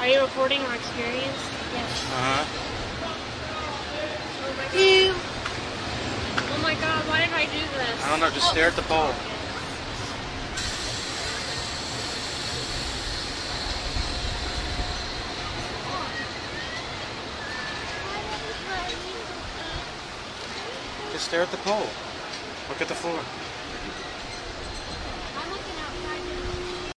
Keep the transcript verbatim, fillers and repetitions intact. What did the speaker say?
you recording our experience? Yes. Uh-huh. Oh my god. Ew. Oh my god, why did I do this? I don't know, just stare at the pole. Just stare at the pole. Look at the floor.